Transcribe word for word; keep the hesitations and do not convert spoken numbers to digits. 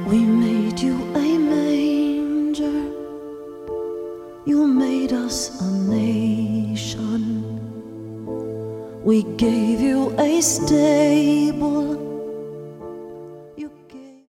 We made you a manger, you made us a nation. We gave you a stable